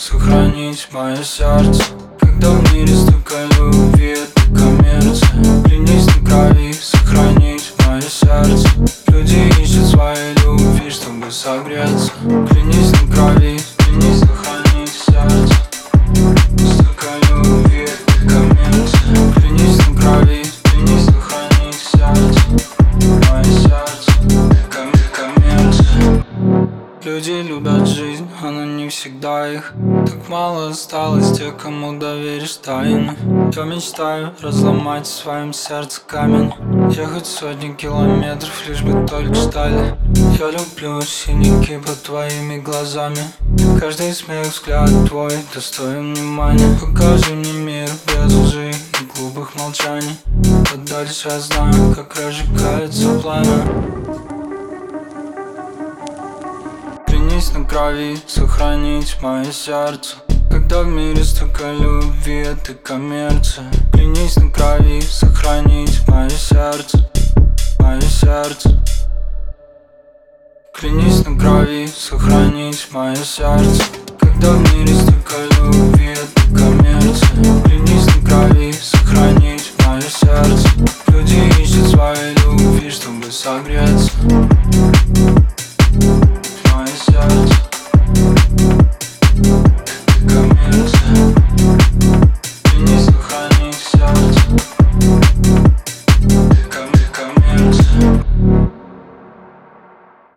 сохранить мое сердце. Когда в мире столько любви, это коммерция. Клянись на крови, сохранить мое сердце. Люди ищут своей любви, чтобы согреться. Клянись на крови, клянись сохранить сердце. Столько любви, это коммерция. Клянись на крови, клянись сохранить сердце. Мое сердце, коммерция. Люди любят жизнь, она не всегда их. Так мало осталось тех, кому доверишь тайны. Я мечтаю разломать в своем сердце камень. Ехать сотни километров, лишь бы только ждали. Я люблю синяки под твоими глазами. Каждый смех, взгляд твой достоин внимания. Покажи мне мир без лжи и глупых молчаний. А дальше я знаю, как разжигается пламя. Клянись на крови, сохранить мое сердце. Когда в мире столько любви, это коммерция. Клянись на крови, сохранить мое сердце. Мое сердце. Клянись на крови, сохранить мое сердце. Когда в мире столько любви, это коммерция.